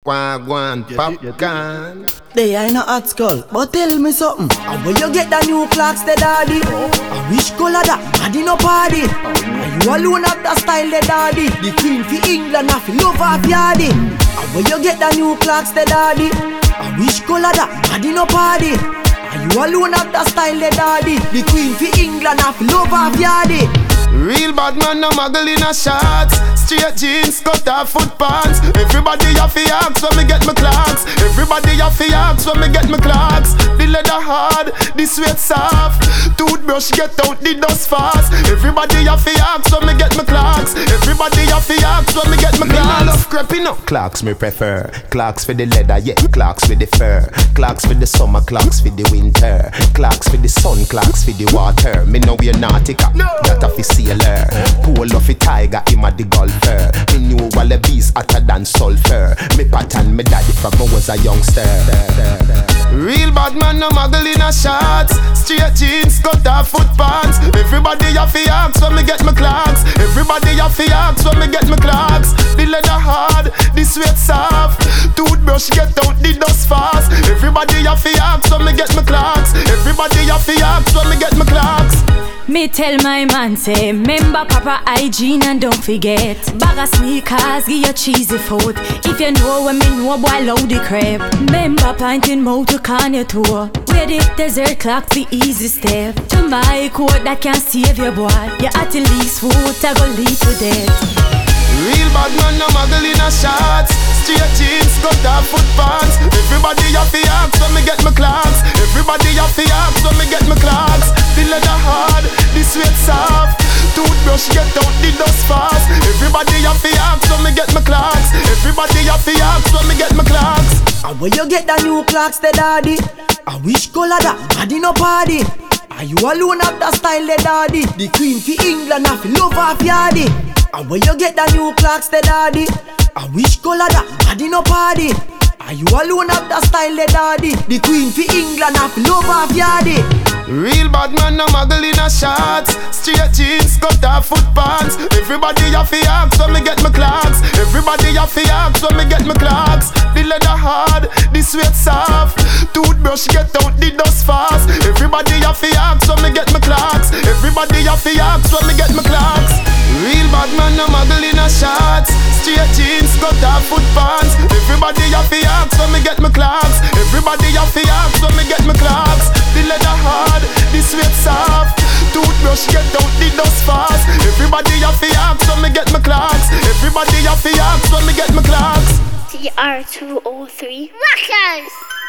Wagwan, popcorn. They ain't no hot skull, but tell me something. How will you get the new clocks, the daddy? I wish color that body no party. And you alone have the style, the daddy. The queen for England, I feel love of yardy. How will you get the new clocks, the daddy? I wish color that body no party. And you alone have the style, the daddy. The queen for England, I feel love of yardy. Real bad man, no muggle in a shots. Straight jeans, cut off foot pants. Everybody have to ask when me get my clocks. Everybody have to ask when me get my clocks. The leather hard, the sweat soft. Toothbrush get out the dust fast. Everybody have to ask when me get my clocks. Everybody have to ask when me get my clocks. Me love creeping up. Clocks me prefer. Clocks for the leather, yeah. Clocks for the fur. Clocks for the summer, clocks for the winter. Clocks for the sun, clocks for the water. Me know we're nautica, that a fi sailor. Pull off a tiger, him a the golfer. Me knew wallabies hotter than sulfur. Me pattern me daddy from I was a youngster. Real bad man, no muggle in a shots. Straight jeans, cut off foot pants. Everybody have to ask when me get my clocks. Everybody have to ask when me get my clocks. The leather hard, the sweat soft. Toothbrush get out the dust fast. Everybody have to ask when me get my clocks. Everybody have to ask when me get my clocks. Me tell my man say, remember proper hygiene and don't forget. Bag of sneakers, give you cheesy food. If you know when me know, boy, load the crap. Remember pointing mouth to can your toe. Where the desert clock the easy step. To my coat that can save your boy. You at the least food, I go lead to death. Real bad man, no muggle in a shots. Straight jeans, cut off foot pants. Everybody have to ask when me get my clocks. Everybody have to ask when me get my clocks. The leather hard, the sweat soft. Toothbrush get out the dust fast. Everybody have to ask when me get my clocks. Everybody have to ask when me get my clocks. And where you get the new clocks, the daddy? I wish color that body no party. And you alone have the style, the daddy. The queen for England, I feel love of yardy. And where you get the new clocks, the daddy? I wish color that body no party. And you alone have the style, the daddy. The queen for England, I feel love of yardy. Real bad man, no muggle in a shots. Straight jeans, cut off foot pants. Everybody have to ask when me get my clocks. Everybody have to ask when me get my clocks. The leather hard, the sweat soft. Toothbrush get out the dust fast. Everybody have to ask when me get my clocks. Everybody have to ask when me get my clocks. Real bad man, no muggle in a shots. Straight jeans, cut off foot pants. Everybody have to ask when me get my clocks. Everybody have to ask when me get my clocks. The leather hard, the sweat soft. Toothbrush get out the dust fast. Everybody have to ask when me get my clocks. Everybody have to ask when me get my clocks. TR203 Rockers.